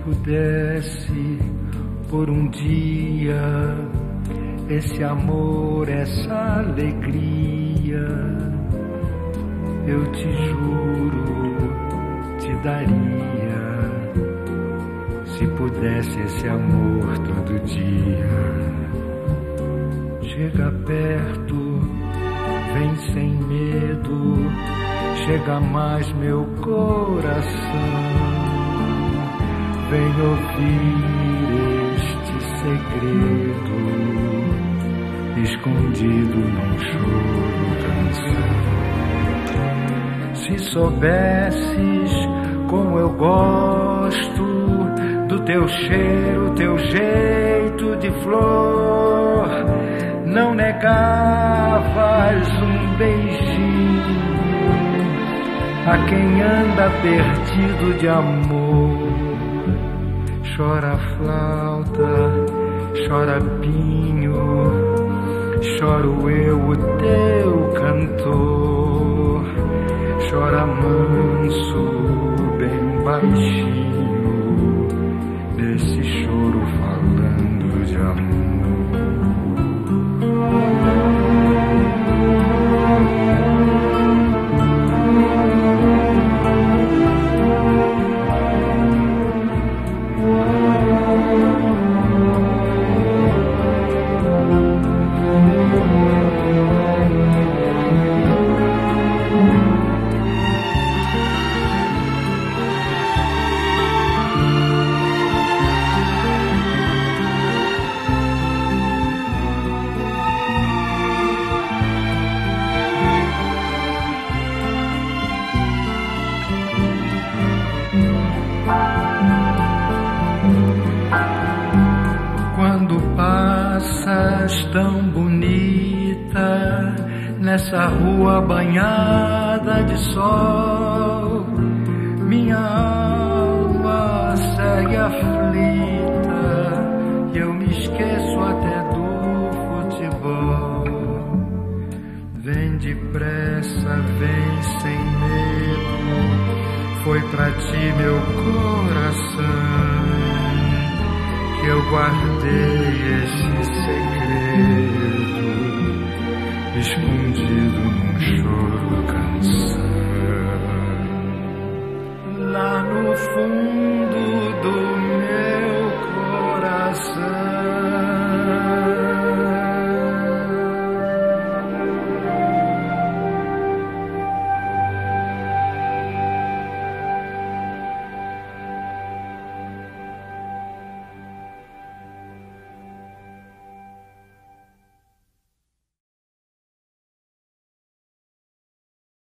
pudesse por um dia esse amor, essa alegria, eu te juro, te daria, se pudesse esse amor todo dia. Chega perto, vem sem medo, chega mais meu coração, vem ouvir este segredo, escondido num choro canção. Se soubesses como eu gosto do teu cheiro, teu jeito de flor, não negavas um beijinho a quem anda perdido de amor. Chora flauta, chora pinho, choro eu, o teu cantor. Chora manso, bem baixinho, desse choro falando de amor. Tão bonita nessa rua banhada de sol, minha alma segue aflita e eu me esqueço até do futebol. Vem depressa, vem sem medo, foi pra ti meu coração que eu guardei esse segredo, escondido num choro canção. Lá no fundo